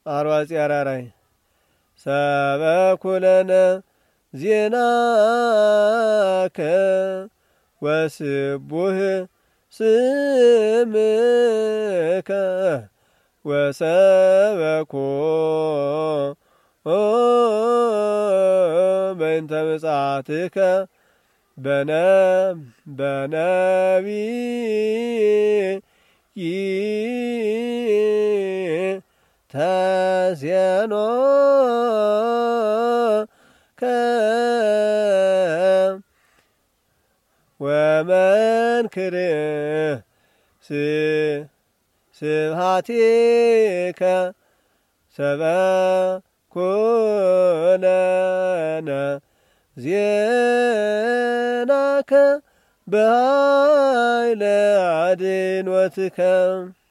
አርዋጽ ያራራይ ሰበኩለነ ዜናከ ወስቡህ ስምከ ወሰበኮ በእንተ ምጽአትከ በነቢይ ተዜኖከ ወመንክር ስብሐቲከ ሰበኩለነ ዜናከ በኃይለ አድኅኖትከ